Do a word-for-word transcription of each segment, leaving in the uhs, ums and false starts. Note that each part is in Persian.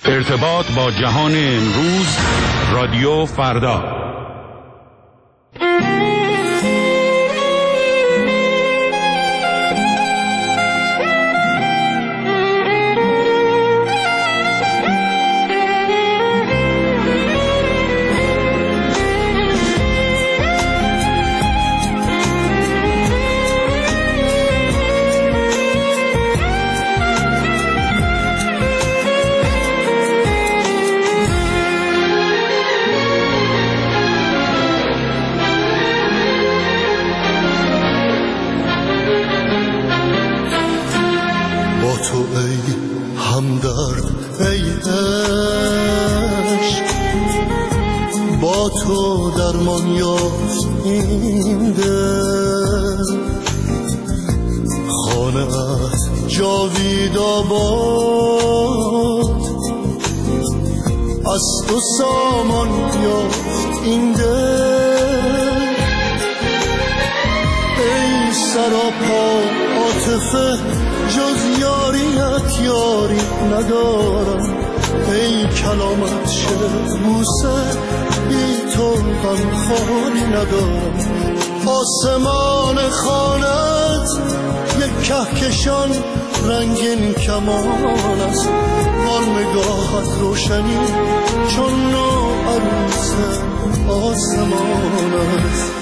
ارتباط با جهان امروز، رادیو فردا. آسمان خانت یک کهکشان رنگین کمان است، آن نگاهت روشنی چون نو عروس آسمان است.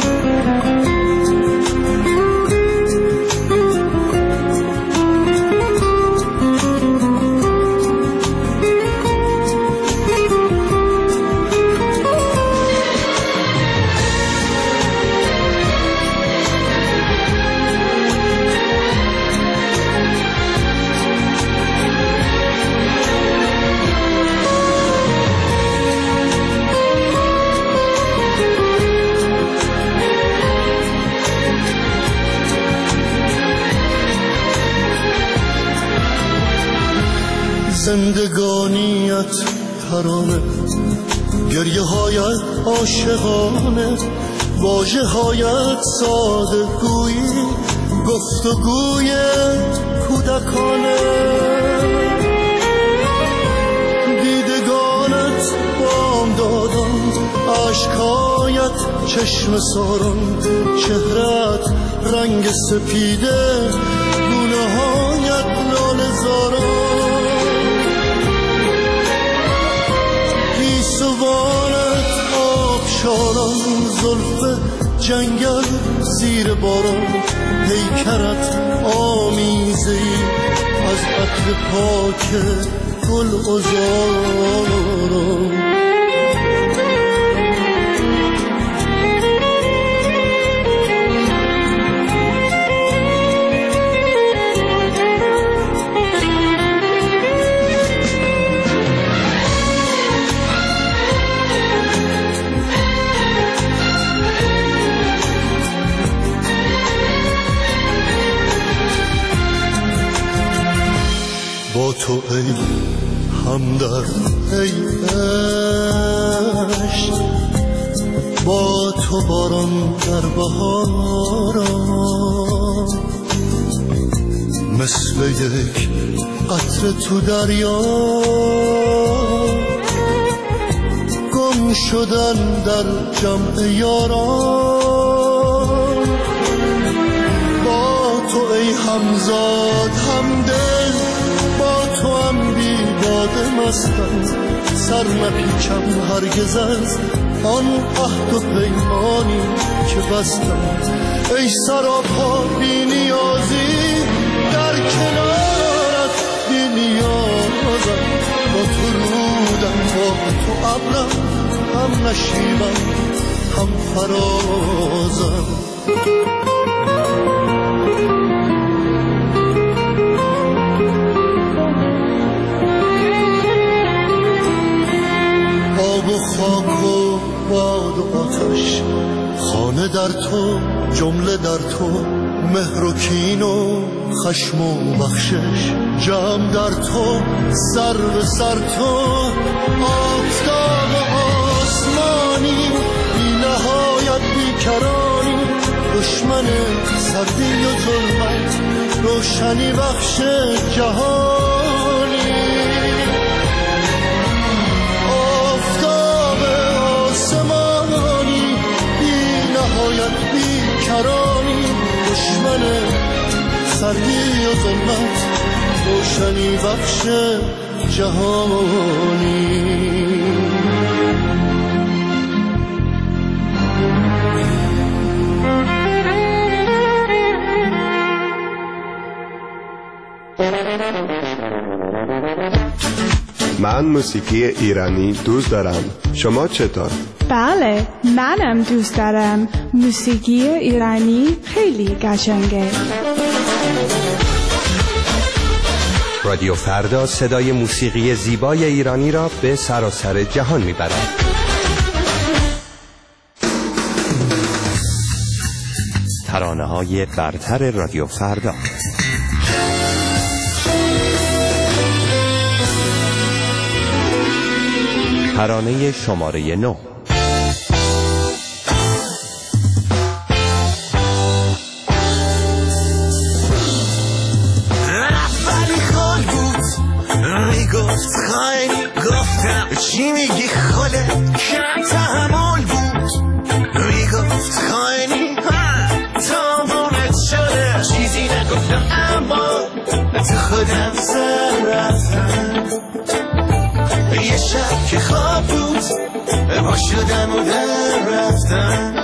زندگانیت ترانه، گریه هایت عاشقانه، واژه هایت ساده گویی، گفتگوی کودکانه. دیدگانت بامدادان، عشقایت چشم ساران، چهرت رنگ سپیده، گونه هایت لاله زاران. سوانت آبشاران، زلف جنگل زیر باران، پیکرت آمیزه‌ای از عطر پاک گل عذاران. با تو ای همدرد، ای عشق، با تو باران در بهاران، مثل یک قطره تو دریا، گم شدن در جمع یاران. با تو ای همزاد همدل، با تو هم بیداده مستم، سر نپیچم هرگز از آن عهد و پیمانی که بستم. ای سراپا بی نیازی، در کنارت بی نیازم، با تو رودم، با تو ابرم، هم نشیبم هم فرازم. آب و خاک و باد و آتش، خانه در تو، جمله در تو، مهر و کین و خشم و بخشش، جمع در تو، سر به سر تو، آفتاب آسمانی، بی نهایت بیکرانی، دشمن سردی و ظلمت، روشنی بخش جهانی. بخش جهانی. من موسیقی ایرانی دوست دارم. شما چطور؟ بله، منم دوست دارم. موسیقی ایرانی خیلی قشنگه. رادیو فردا صدای موسیقی زیبای ایرانی را به سراسر جهان میبرد. ترانه‌های برتر رادیو فردا. ترانه شماره نو. اولی خال بود میگفت خیلی گفتم چی میگی خاله کم تحمل بود میگفت خیلی تامونت شده چیزی نگفتم اما تو خودم سر رفتم یه شب که خواب بود پا شدم و در رفتم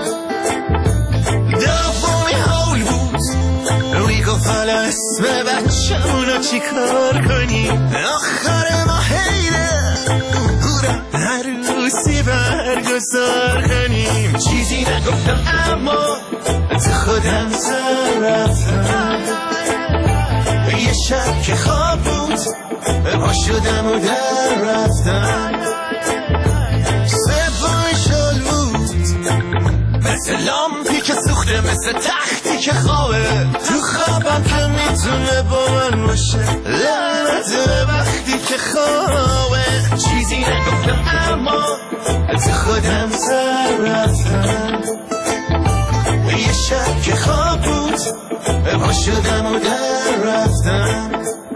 دومی حول بود میگفت حالا اسم بچه‌مونو چی کار کنیم آخر ما حیله هورم عروسی برگزار کنیم چیزی نگفتم اما تو خودم سر رفتم یه شب که خواب بود پا شدم و در رفتم سومی شل بود مثل لامپی که سوخته مثل تختی که خوابه تو خوابم که میتونه با من باشه لعنت وقتی که خوابه چیزی نگفتم اما تو خودم سر رفتم یه شب که خواب بود پا شدم و در رفتم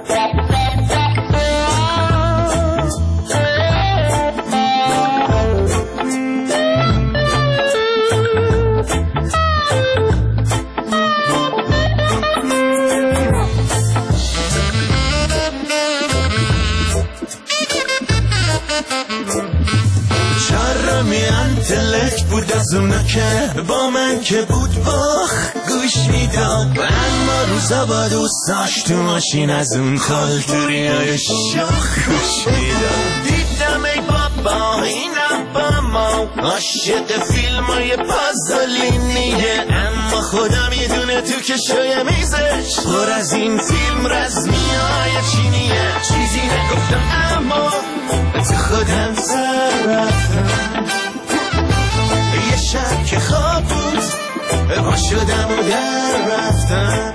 انتلکت بود از اونا که با من که بود باخ گوش میداد اما روزا با دوستاش تو ماشین از اون کالتوری های شاخ گوش میداد دیدم ای بابا اینم با ما عاشق فیلم های پازولینیه اما خودم یه دونه تو کشوی میزش پر از این فیلم رزمی های چینیه چیزی نگفتم اما تو خودم سر رفتم یه شب که خواب بود پا شدم و در رفتم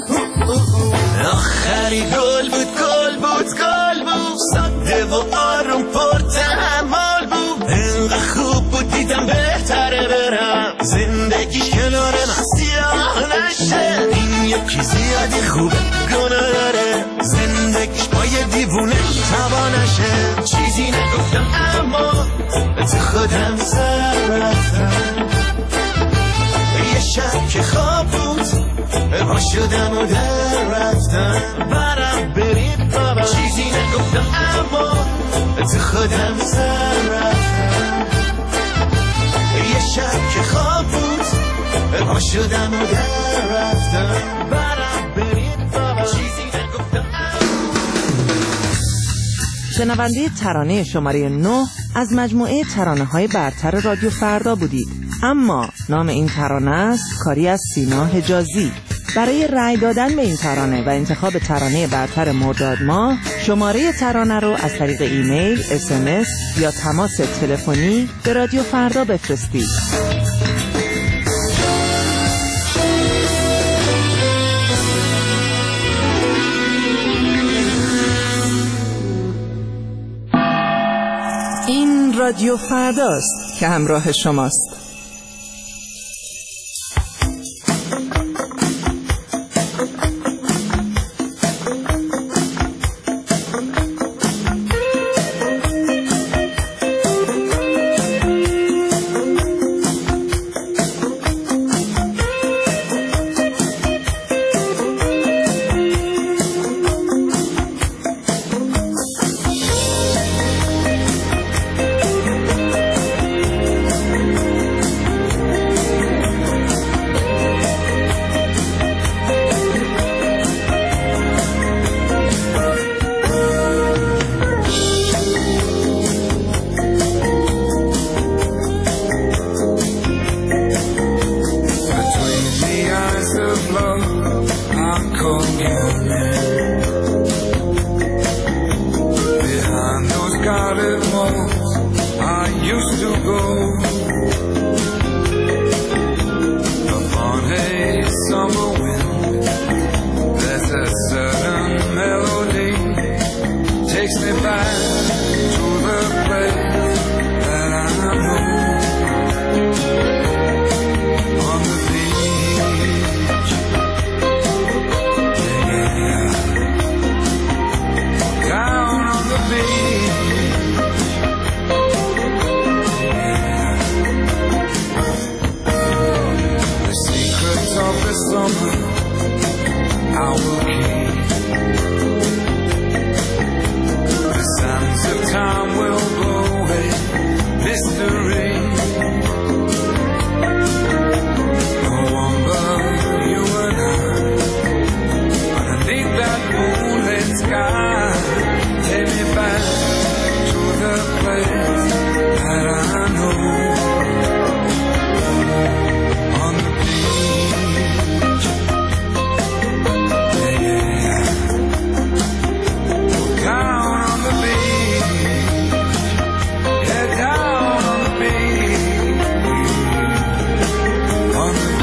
آخری گل بود گل بود گل بود ساده و آروم پر تحمل بود اینقدر خوب بود دیدم بهتره برم زندگیش کنار من سیاه نشه این یکی زیادی خوبه گناه داره زندگیش با یه دیوونه توانشه چیزی نگفتم اما تو خودم سر رفتم یه شب که خواب بود پا شدم و در رفتم برم بریم بابا چیزی نگفتم اما تو خودم سر رفتم یه شب که خواب بود پا شدم و در رفتم برم بریم بابا چیزی نگفتم اما. شنونده ترانه شماره نه از مجموعه ترانه‌های برتر رادیو فردا بودید. اما نام این ترانه است کاری از سینا حجازی. برای رأی دادن به این ترانه و انتخاب ترانه برتر مرداد ماه شماره ترانه رو از طریق ایمیل، اس ام اس یا تماس تلفنی به رادیو فردا بفرستید. این رادیو فرداست که همراه شماست. takes me back to the place that I know, on the beach, yeah, down on the beach, yeah. The secrets of the summer I will keep. The sands of time will blow away mystery. No one but you and I, underneath that moonlit sky. Take me back to the place that I know, on the beach, yeah, yeah. Down on the beach, yeah, down on the beach, on the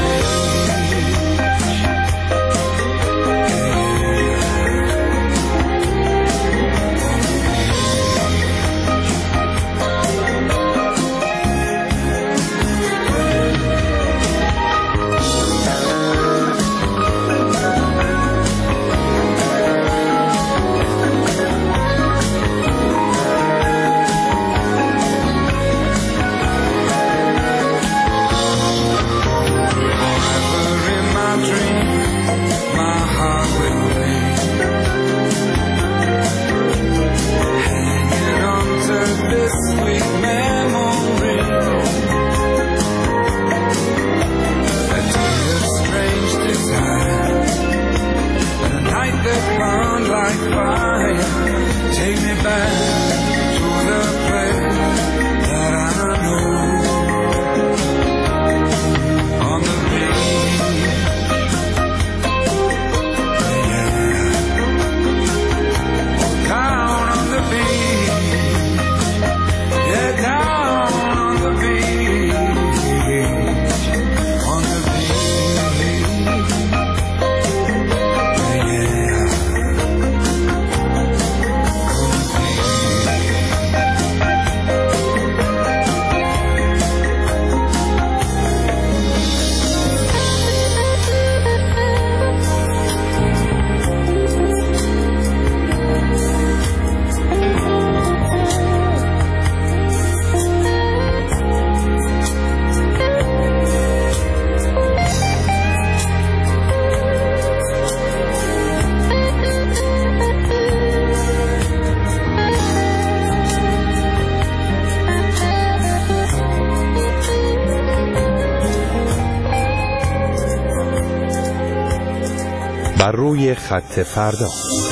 بر روی خط فردا.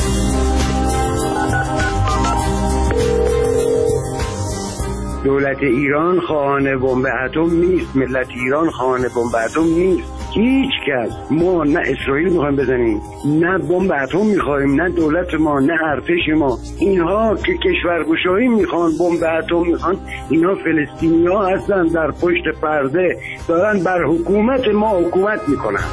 دولت ایران خواهان بمب اتم نیست، ملت ایران خواهان بمب اتم نیست. هیچ کس، ما نه اسرائیل میخوایم بزنیم، نه بمب اتم میخوایم، نه دولت ما، نه ارتش ما. اینها که کشورگشایی میخوان، بمب اتم میخوان، اینها فلسطینی‌ها هستن در پشت پرده دارن بر حکومت ما حکومت میکنن.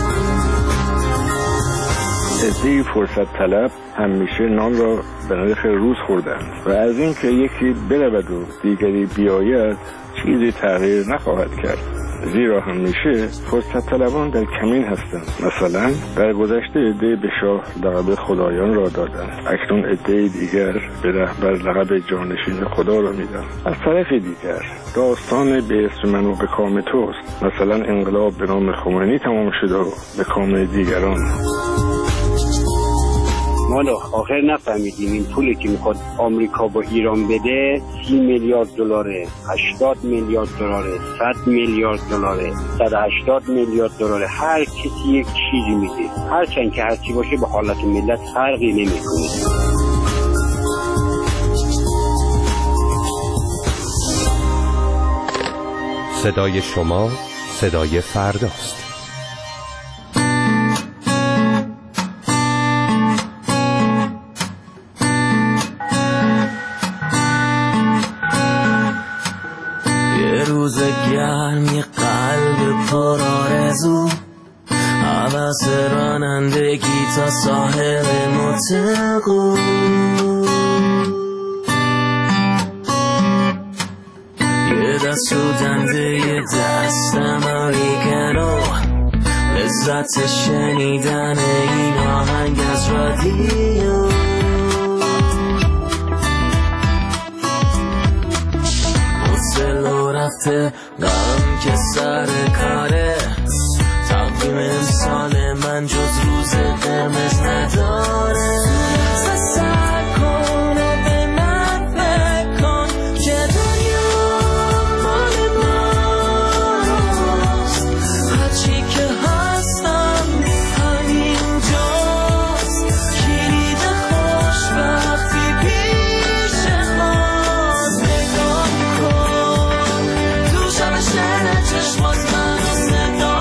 عده‌ای فرصت طلب همیشه نان را به نرخ روز خوردند و از این که یکی برود و دیگری بیاید چیزی تغییر نخواهد کرد، زیرا همیشه فرصت طلبان در کمین هستند. مثلا در گذشته عده به شاه لقب خدایان را دادند، اکنون عده دیگر به رهبر لقب جانشین خدا را میدن. از طرف دیگر داستان به اسم من و به کام توست، مثلا انقلاب به نام خمینی تمام شده و به کام دیگران. ما آخر نفهمیدیم این پولی که میخواد آمریکا با ایران بده سی میلیارد دلاره، هشتاد میلیارد دلاره، صد میلیارد دلاره، صد و هشتاد میلیارد دلاره. هر کسی یک چیزی میده، هرچند که هرچی باشه به حالت ملت فرقی نمیکنه. صدای شما صدای فرداست. یه روز گرم، یه قلب پر آرزو، عوض رانندگی تا ساحل متقو یه دست رو دنده یه دست امریکنو لذت شنیدن این آهنگ از رادیو حوصله رفته غم که سر کاره تقویم امسال من جز روز قرمز نداره سر کن و به من فکر کن که دنیا مال ماست هرچی که هستم همینجاست کلید خوشبختی پیش ماست نگاه کن تو شب شهر چشمات منو صدا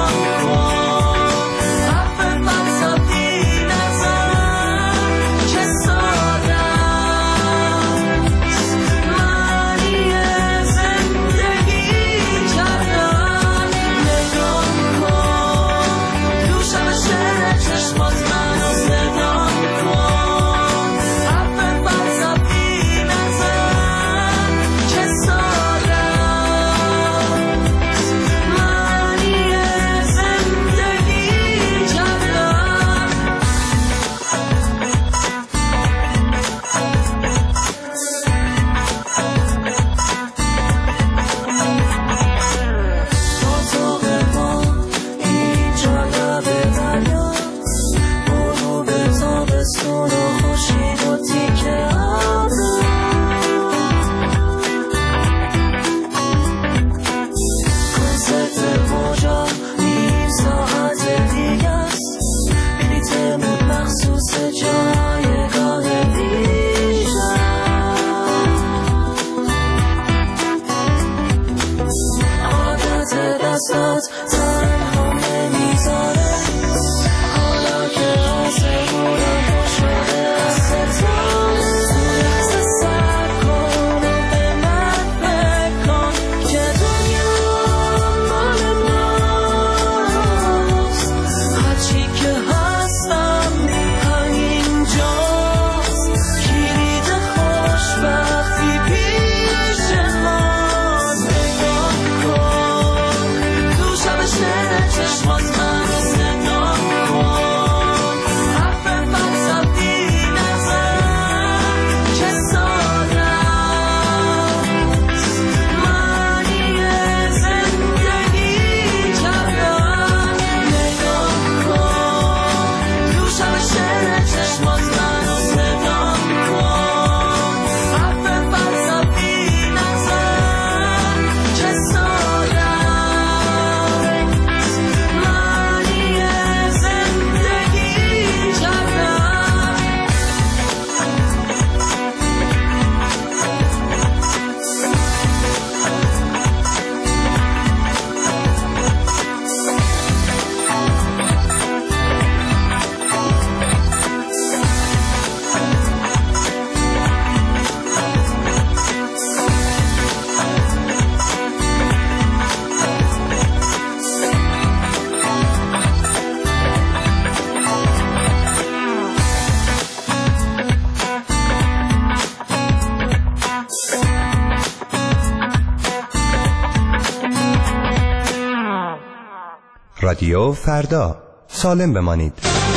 رادیو فردا، سالم بمانید.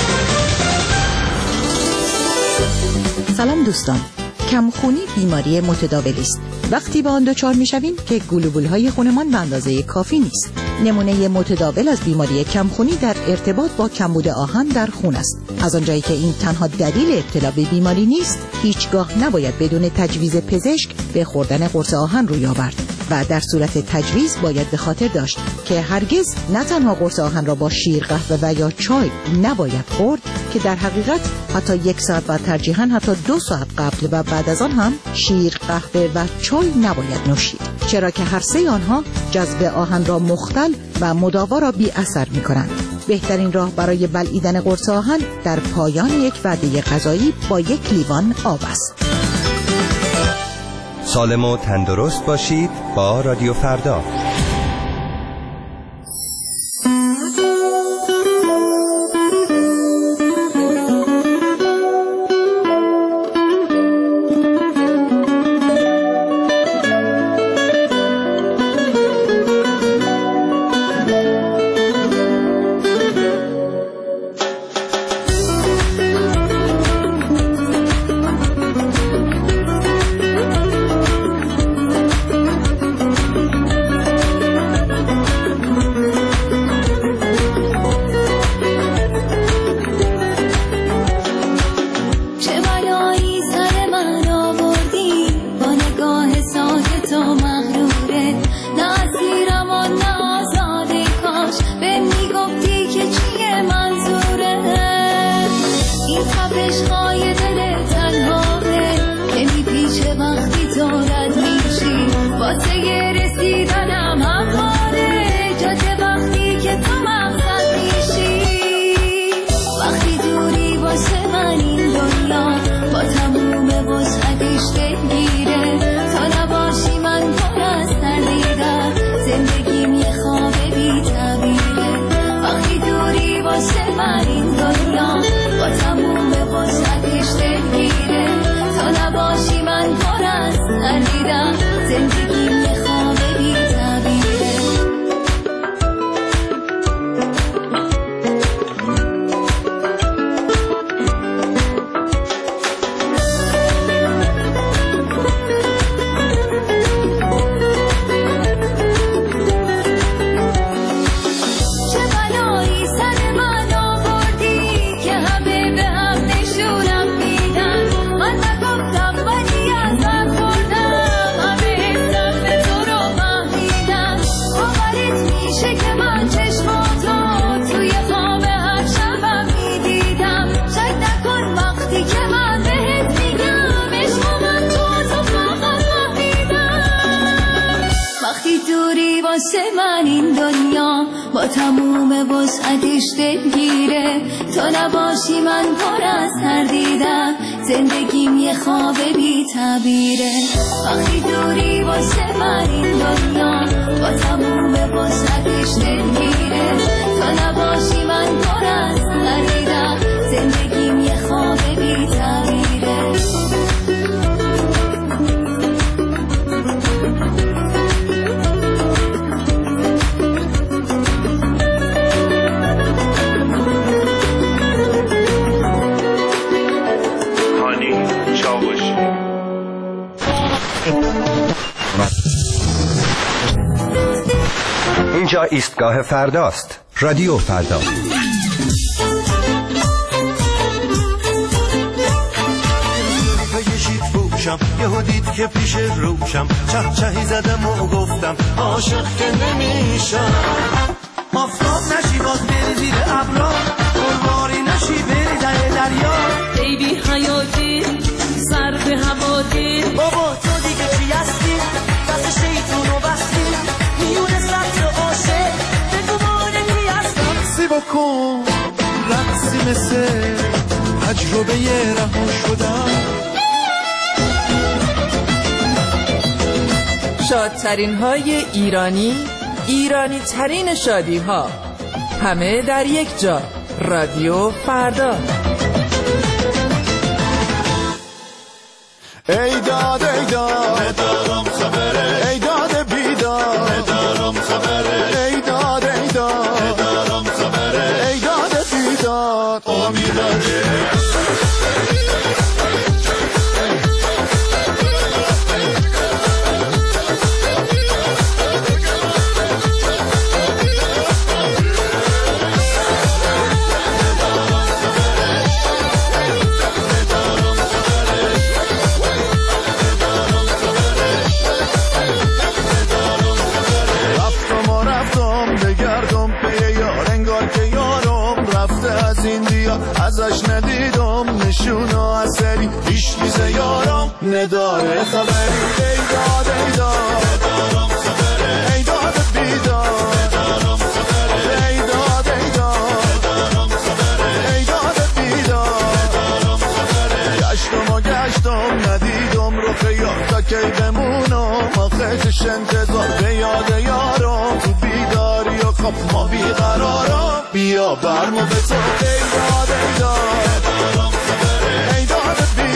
سلام دوستان، کمخونی بیماری متداولی است. وقتی به آن دچار می‌شویم که گلوبول‌های خونمان به اندازه کافی نیست. نمونه متداول از بیماری کمخونی در ارتباط با کمبود آهن در خون است. از آنجایی که این تنها دلیل ابتلا به بیماری نیست، هیچگاه نباید بدون تجویز پزشک به خوردن قرص آهن روی آورد و در صورت تجویز باید به خاطر داشت که هرگز نه تنها قرص آهن را با شیر، قهوه و یا چای نباید خورد که در حقیقت حتی یک ساعت و ترجیحاً حتی دو ساعت قبل و بعد از آن هم شیر، قهوه و چای نباید نوشید، چرا که هر سه آنها جذب آهن را مختل و مداوا را بی اثر می کنند. بهترین راه برای بلعیدن قرص آهن در پایان یک وعده غذایی با یک لیوان آب است. سالم و تندرست باشید با رادیو فردا. با تموم وسعتش دلگیره. تو نباشی من پر از تردیدم، زندگیم یه خواب بی تعبیره. وقتی دوری باشه من این دنیا با تموم وسعتش دلگیره. تو نباشی من پر از تردیدم، زندگیم یه خواب بی تعبیره. اینجا ایستگاه فرداست. رادیو فردا. یهو دید که پیش روشم چه چهی زدم و گفتم عاشق که نمیشم. آفتاب نشی باز بری زیر ابرا، قرباری نشی بری در دریا. بیبی حیاتی سر به هواتی، بابا تو دیگه چی هستی؟ دست شیطونو بستی میونه سطر عاشق، بگو مانه کی هستم. رقصی بکن رقصی مثل تجربه رها شدم. شادترین های ایرانی، ایرانی ترین شادی ها، همه در یک جا. رادیو فردا. ای داد ای داد ندارم خبره، ای داد بیداد ندارم خبره، ای داد ای داد ندارم خبره، ای داد بیداد امیداره. ازش ندیدم نشونه اثری، هیچ چیز یارم نداره خبری. ای داد ای داد ندارم خبره، ای داد بیداد ندارم خبره، ای داد ای داد ندارم خبره، ای داد بیداد ندارم خبره. گشتم و گشتم ندیدم رو خیال تا کی بمونم، آخرش انتظار به یاد یارم. تو بیداری و خواب ما بیقرارم، بیا برمو به تو. ای داد ای داد ندارم خبره، ای داد بیداد